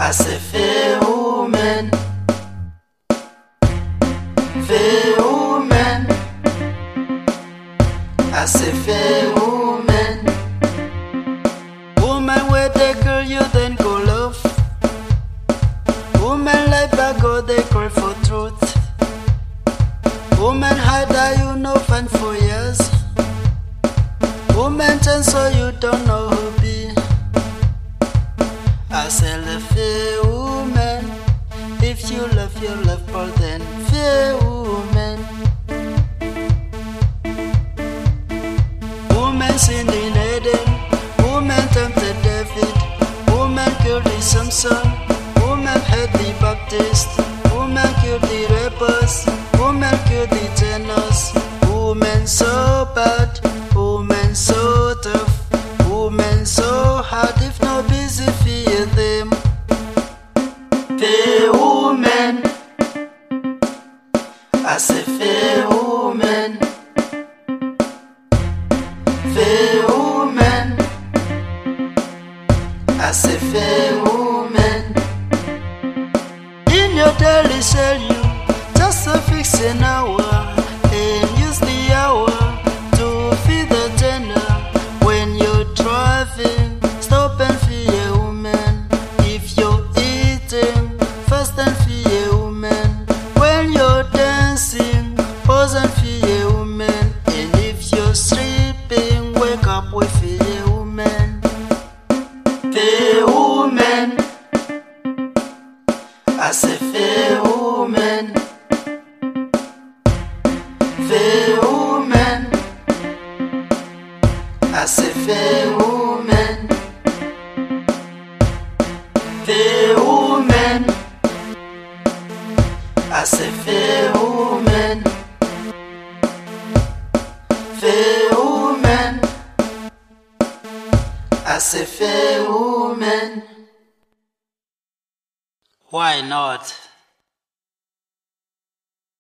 I say fair woman, fair woman. I say fair woman, woman where they girl you then go love. Woman like bago they cry for truth. Woman hide you no fun for years. Woman turn so you don't know who be. I say the fair woman, if you love your love for then fair woman. Woman sinned in Eden, woman tempted David, woman killed the Samson, woman had the Baptist, woman killed the rebels, woman killed the tenors. Woman so bad, woman so tough, woman so hard if no busy fear them. Fair woman, I say fair woman, fair woman, I say fair woman. In your daily cell you just to fix an hour and use the hour to feed the dinner. When you're driving, stop and feed a woman. If you're eating, fast and feed a woman. When you're dancing, pause and feed a woman. And if you're sleeping, wake up with a woman. Fair woman, I say fair woman, fair woman, I say fair woman, fair woman, I say fair woman, fair woman, I say fair woman. Why not?